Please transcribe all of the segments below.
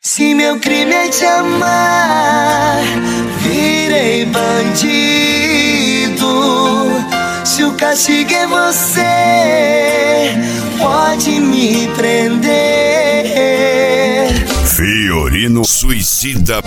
Se meu crime é te amar, virei bandido. Se o castigo é você, pode me prender. Fiorino Suicida.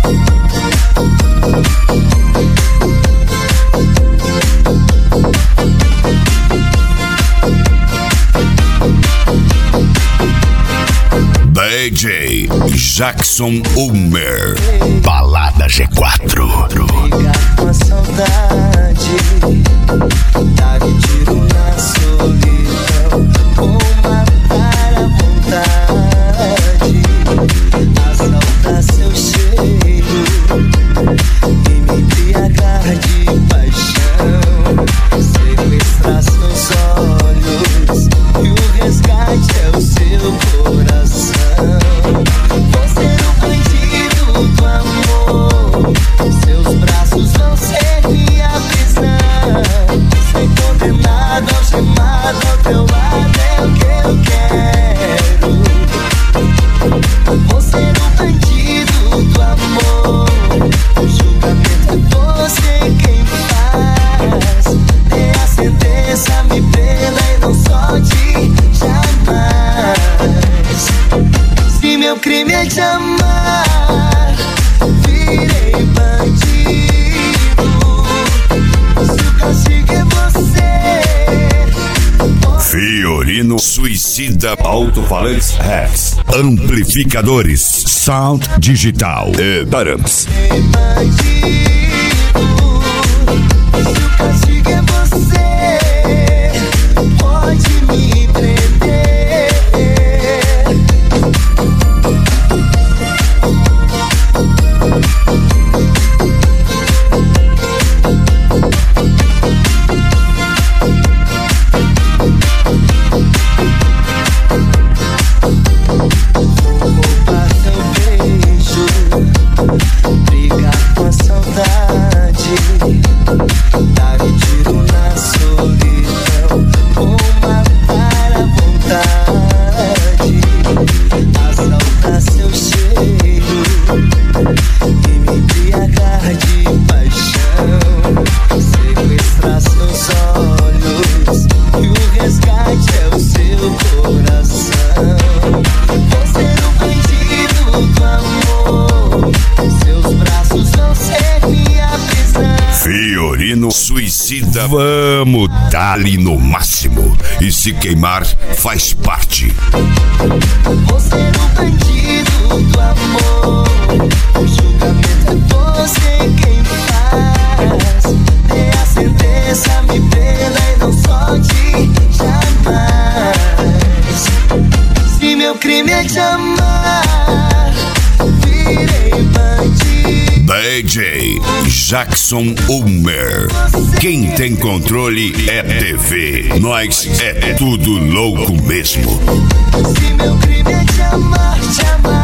DJ Jackson Ulmer, Balada G4. Ligar com a saudade, dar um tiro na solidão, ou matar a vontade, assaltar seu cheiro e me embriagar de paixão, sequestrar seus olhos e o resgate é o seu coração. Você é o bandido do amor, seus braços vão ser minha prisão. Ser condenado, algemado ao teu lado é o que eu quero. Você é o bandido do amor, o julgamento é você quem faz. Dê a sentença, me prenda e não solte jamais. Se meu crime é te amar, virei bandido. Se o castigo é você, Fiorino Suicida. Alto-falantes Rex, amplificadores, sound digital e Barams. virei bandido. Se o castigo é você, pode me prender. Roubar seu beijo, brigar com a saudade, dar um tiro na solidão, ou matar a vontade, assaltar seu cheiro e me embriagar de paixão, sequestrar seus olhos e o resgate é o seu coração. Você é o bandido do amor, seus braços vão ser minha prisão. Fiorino Suicida. Vamos dar-lhe no máximo. E se queimar, faz parte. Você é o bandido do amor, o julgamento é você quem faz. Dê a sentença, me prenda e não solte jamais. Se meu crime é te amar, virei bandido. DJ Jackson Ulmer. Quem tem controle é TV. Nós é tudo louco mesmo. Se meu crime é te amar,